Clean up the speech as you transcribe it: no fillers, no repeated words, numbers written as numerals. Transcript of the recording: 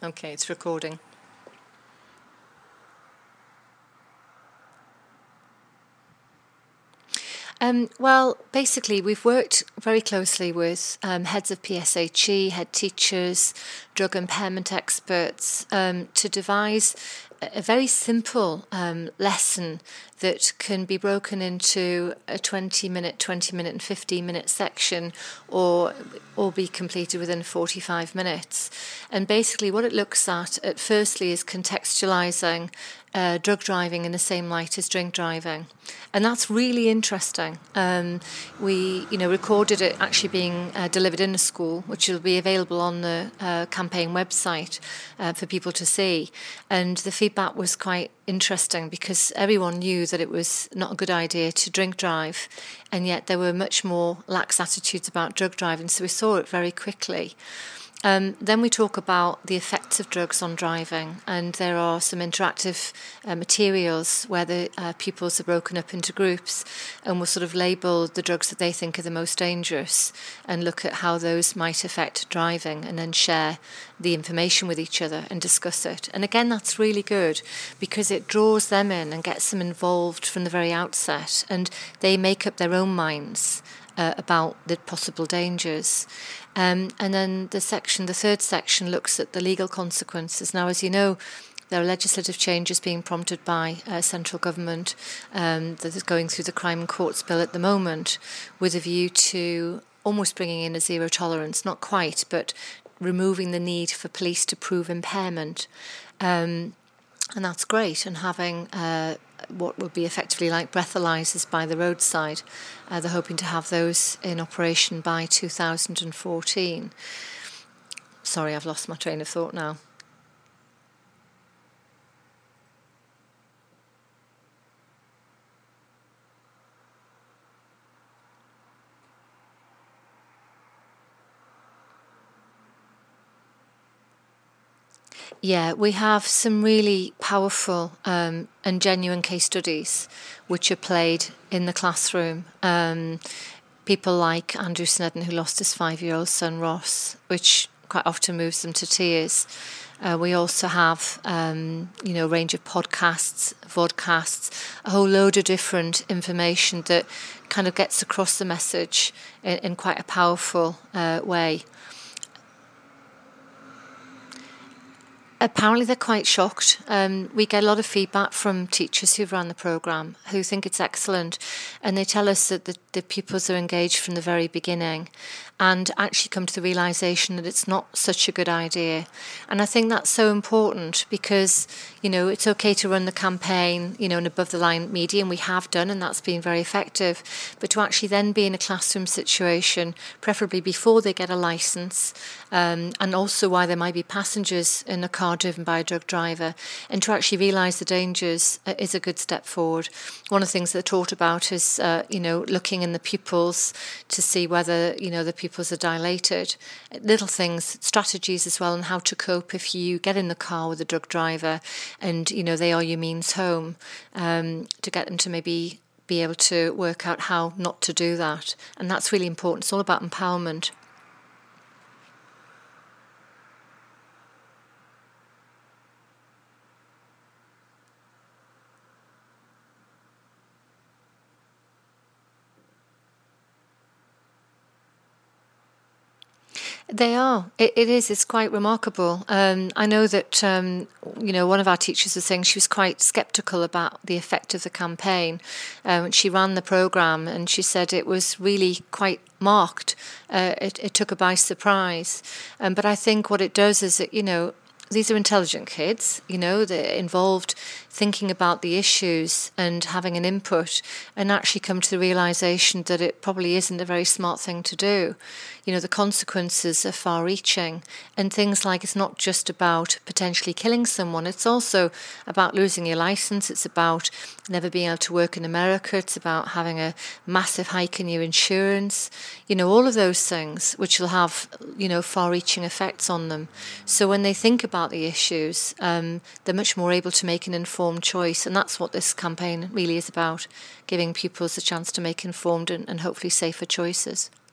Okay, it's recording. Well, basically, we've worked very closely with heads of PSHE, head teachers, drug impairment experts to devise a very simple lesson that can be broken into a 20-minute and 15-minute section or be completed within 45 minutes. And basically what it looks at firstly is contextualising drug driving in the same light as drink driving. And that's really interesting. We recorded it actually being delivered in a school, which will be available on the campaign website for people to see. And the feedback was quite interesting because everyone knew that it was not a good idea to drink drive, and yet there were much more lax attitudes about drug driving, so we saw it very quickly. Then we talk about the effects of drugs on driving, and there are some interactive materials where the pupils are broken up into groups and will sort of label the drugs that they think are the most dangerous and look at how those might affect driving, and then share the information with each other and discuss it. And again, that's really good because it draws them in and gets them involved from the very outset, and they make up their own minds about the possible dangers. And then the third section looks at the legal consequences. Now, as you know, there are legislative changes being prompted by central government that is going through the Crime and Courts Bill at the moment, with a view to almost bringing in a zero tolerance, not quite, but removing the need for police to prove impairment. And that's great, and having what would be effectively like breathalyzers by the roadside. They're hoping to have those in operation by 2014. Sorry, I've lost my train of thought now. Yeah, we have some really powerful and genuine case studies which are played in the classroom. People like Andrew Snedden, who lost his 5-year-old son Ross, which quite often moves them to tears. We also have, a range of podcasts, vodcasts, a whole load of different information that kind of gets across the message in quite a powerful way. Apparently they're quite shocked. We get a lot of feedback from teachers who've run the programme who think it's excellent, and they tell us that the pupils are engaged from the very beginning and actually come to the realisation that it's not such a good idea. And I think that's so important because, it's okay to run the campaign, in above-the-line media, and we have done, and that's been very effective. But to actually then be in a classroom situation, preferably before they get a licence, and also while there might be passengers in a car driven by a drug driver, and to actually realise the dangers is a good step forward. One of the things they're taught about is, looking in the pupils to see whether, the pupils are dilated. Little things, strategies as well, and how to cope if you get in the car with a drug driver and, they are your means home, to get them to maybe be able to work out how not to do that. And that's really important. It's all about empowerment. They are. It is. It's quite remarkable. I know that, one of our teachers was saying she was quite sceptical about the effect of the campaign. She ran the programme and she said it was really quite marked. It took her by surprise. But I think what it does is that, these are intelligent kids, they're involved thinking about the issues and having an input, and actually come to the realisation that it probably isn't a very smart thing to do. The consequences are far-reaching, and things like it's not just about potentially killing someone, it's also about losing your licence, it's about never being able to work in America, it's about having a massive hike in your insurance, all of those things which will have, far-reaching effects on them. So when they think about the issues, they're much more able to make an informed choice, and that's what this campaign really is about, giving pupils a chance to make informed and hopefully safer choices.